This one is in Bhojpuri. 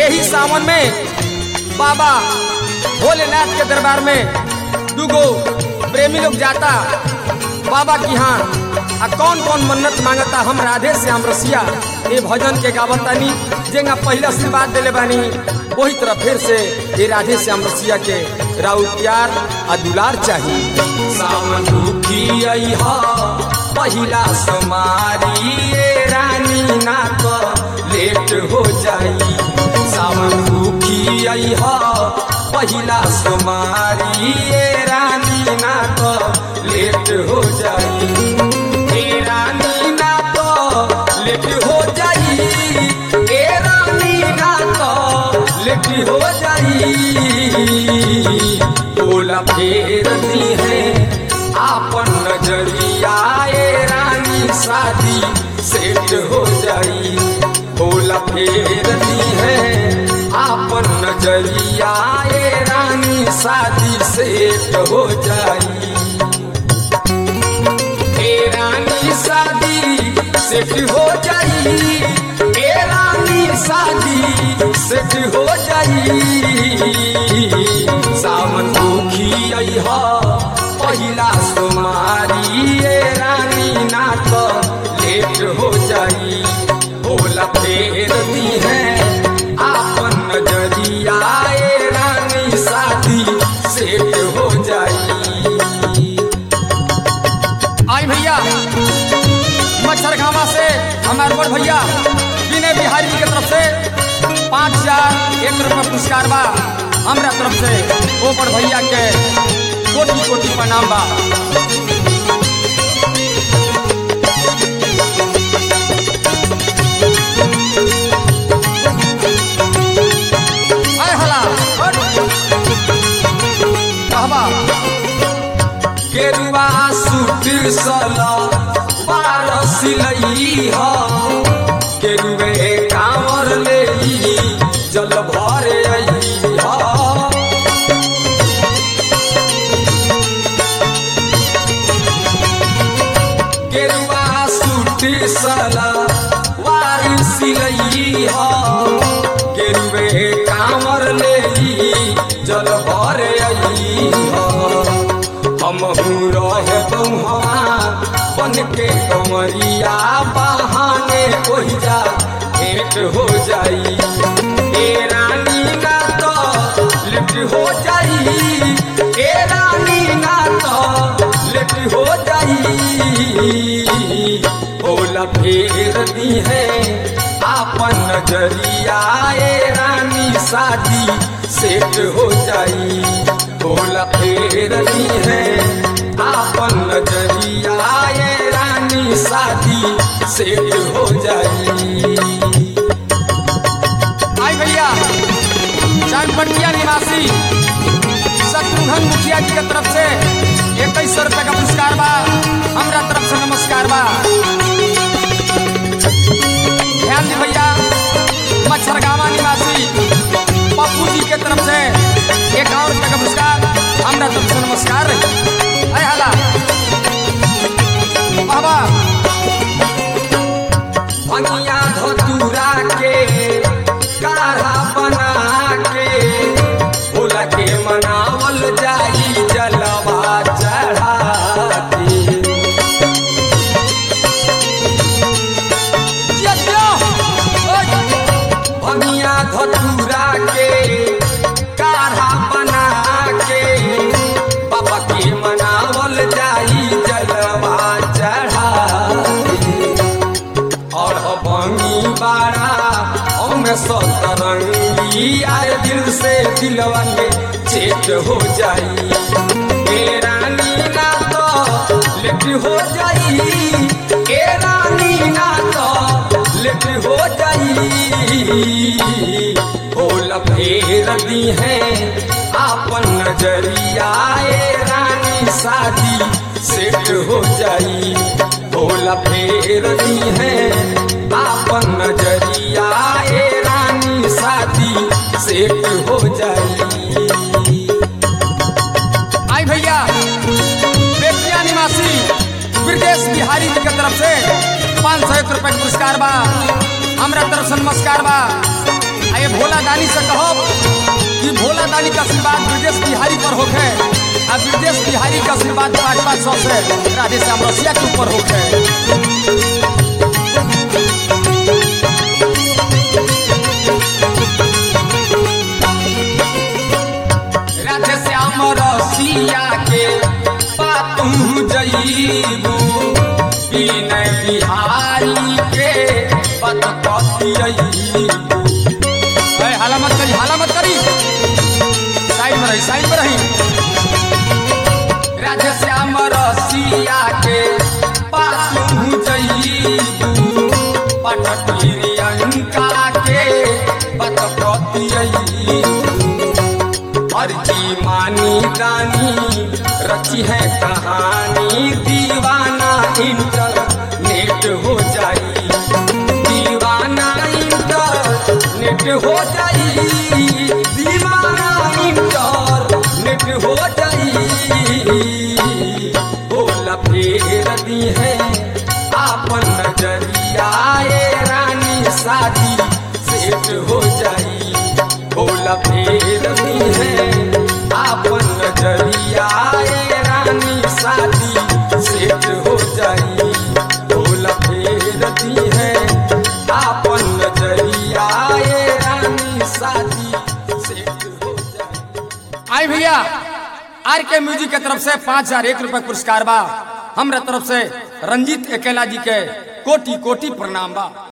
यही सावन में बाबा भोलेनाथ के दरबार में दुगो प्रेमी लोग जाता बाबा की हाँ कौन कौन मन्नत मांगता। हम राधे श्याम रसिया ये भजन के गावतानी जेंगा पहला आशीर्वाद दिले बानी वही तरह फिर से ये राधे श्याम रसिया के राउ प्यार आ दुलार चाहिए। सावन दुखी अइहा पहिला समारी ये रानी ना तो लेट हो जाई। सावन दुखी अइहा पहिला समारी ये रानी ना तो लेट हो जाई। ए रानी ना तो लेट हो जाई। ए रानी ना तो लेट हो जाई। बोला फेरती है आपन नजरिया ए रानी शादी सेट हो जाई। बोला फेरती है आपन नजरिया ए रानी शादी सेट हो जाई। ए रानी शादी सेट हो जाई। ए रानी शादी सेट हो जाई। सावन दुखी अइहा पहिला सुमारी ए रानी ना तो लेट हो जाई। बोला फेरती है आपन नजरिया ए रानी शादी सेट हो जाई। आई भैया मच्छरघामा से हमारे बड़ भैया विनय बिहारी जी की तरफ से 5001 रुपये पुरस्कार बा। हमारा तरफ से वो बड़ भैया के कोटि कोटि प्रणाम बा। केरुआ सूट सला बार सिलई हा केरुए कांवर ले जल भरे आई हा। केरुआ सूट सला बार सिलई हा केरुए कांवर ले जल भरे आई हा। हमहू रहे बउहवा बन के कंवरिया बहाने ओहिजा भेंट हो जाई। ए रानी ना तो लेट हो जाई। ए रानी ना तो लेट हो जाई। बोला फेर दी है आपन नजरिया ए रानी शादी सेट हो जाई। बोला फेरती है आपन नजरिया ये रानी शादी सेट हो जाई। आई भैया चांदपटिया निवासी शत्रुघ्न मुखिया जी की तरफ से 2100 रुपये का पुरस्कार बा। हमारा तरफ से नमस्कार बा। ध्यान दी भैया मच्छरगामा निवासी पप्पू जी के तरफ से 51 रुपये का पुरस्कार। हमारा तरफ से नमस्कार। अरे हाला बाबा भंगिया धतूरा के काढ़ा बना के भोला के मनावल जाई जलवा चढ़ा के। भंगिया धतूरा के काढ़ा बना के बाबा के मनावल जाई जलवा चढ़ा के। और भंगी बाड़ा हमें सतरंगी आए दिल से दिलवा के चेत हो जाई। ए रानी ना तो लेट हो जाई। ए रानी ना तो लेट हो जाई। बोला फेर दी है आपन नजरिया ए रानी शादी सेट हो जाई। बोला फेर दी है आपन नजरिया ए रानी शादी सेट हो जाई। आई भैया बेतिया निवासी ब्रजेश बिहारी जी की तरफ से 501 रुपये का पुरस्कार बा। हमारा तरफ से नमस्कार बा। आए भोला दानी से कहो कि भोला दानी का आशीर्वाद ब्रजेश बिहारी पर होखे, अब ब्रजेश बिहारी का आशीर्वाद 500 से राधे श्याम रसिया के ऊपर होखे। राधे श्याम रसिया के पातू जईबू विनय बिहारी के पत कतियईबू। हाला मत करी, हाला मत करी, साइड में रही, साइड में रही। राधे श्याम रसिया के पातू जईबू पट प्रियंका के पत कतियईबू। हर की मानी दानी रची है कहानी, दीवाना इंटरनेट हो जाई, दीवाना इंटरनेट हो जाई, दीवाना इंटरनेट हो जाई। बोला फेर दी है आपन नजरिया रानी, शादी सेट हो जाई। बोला फेर दी है आपन नजरिया रानी, शादी सेट हो जाई। बोला फेर दी है आपन नजरिया रानी, शादी सेट हो जाई। आई भैया आर के म्यूजिक के तरफ से 5001 रुपए पुरस्कार बा, हमरा तरफ से रंजीत अकेला जी के कोटि कोटि प्रणाम बा।